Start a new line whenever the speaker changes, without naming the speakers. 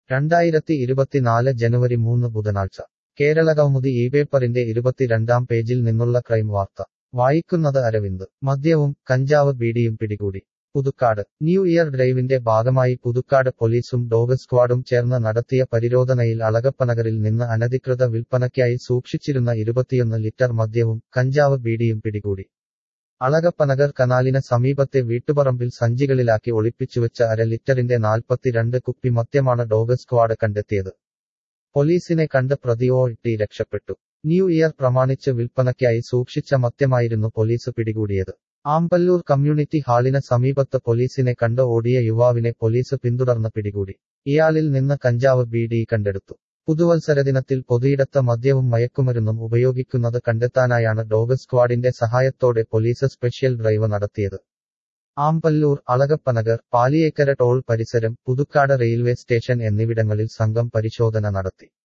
2024 ജനുവരി 3 ബുധനാഴ്ച കേരളകൗമുദി ഈ പേപ്പറിന്റെ 22-ാം പേജിൽ നിന്നുള്ള ക്രൈം വാർത്ത വായിക്കുന്നത് അരവിന്ദ് മദ്യവും കഞ്ചാവ് ബീഡിയും പിടികൂടി പുതുക്കാട് ന്യൂ ഇയർ ഡ്രൈവിന്റെ ഭാഗമായി പുതുക്കാട് പോലീസും ഡോഗ് സ്ക്വാഡും ചേർന്ന് നടത്തിയ പരിശോധനയിൽ അളഗപ്പനഗറിൽ നിന്ന് അനധികൃത വിൽപ്പനയ്ക്കായി സൂക്ഷിച്ചിരുന്ന 21 ലിറ്റർ മദ്യവും കഞ്ചാവ് ബീഡിയും പിടികൂടി അളഗപ്പനഗർ കനാലിന് സമീപത്തെ വീട്ടുപറമ്പിൽ സഞ്ചികളിലാക്കി ഒളിപ്പിച്ചുവെച്ച അര ലിറ്ററിന്റെ 42 കുപ്പി മദ്യമാണ് ഡോഗ് സ്ക്വാഡ് കണ്ടെത്തിയത് പോലീസിനെ കണ്ട് പ്രതി ഓടി രക്ഷപ്പെട്ടു ന്യൂ ഇയർ പ്രമാണിച്ച് വിൽപ്പനയ്ക്കായി സൂക്ഷിച്ച മദ്യമായിരുന്നു പോലീസ് പിടികൂടിയത് ആമ്പല്ലൂർ കമ്മ്യൂണിറ്റി ഹാളിന് സമീപത്ത് പോലീസിനെ കണ്ട് ഓടിയ യുവാവിനെ പോലീസ് പിന്തുടർന്ന് പിടികൂടി ഇയാളിൽ നിന്ന് കഞ്ചാവ് ബീഡി കണ്ടെടുത്തു പുതുവത്സരദിനത്തിൽ പൊതുയിടത്ത് മദ്യവും മയക്കുമരുന്നും ഉപയോഗിക്കുന്നത് കണ്ടെത്താനായാണ് ഡോഗ് സ്ക്വാഡിന്റെ സഹായത്തോടെ പോലീസ് സ്പെഷ്യൽ ഡ്രൈവ് നടത്തിയത് ആമ്പല്ലൂർ അളഗപ്പനഗർ പാലിയേക്കര ടോൾ പരിസരം പുതുക്കാട് റെയിൽവേ സ്റ്റേഷൻ എന്നിവിടങ്ങളിൽ സംഘം പരിശോധന നടത്തി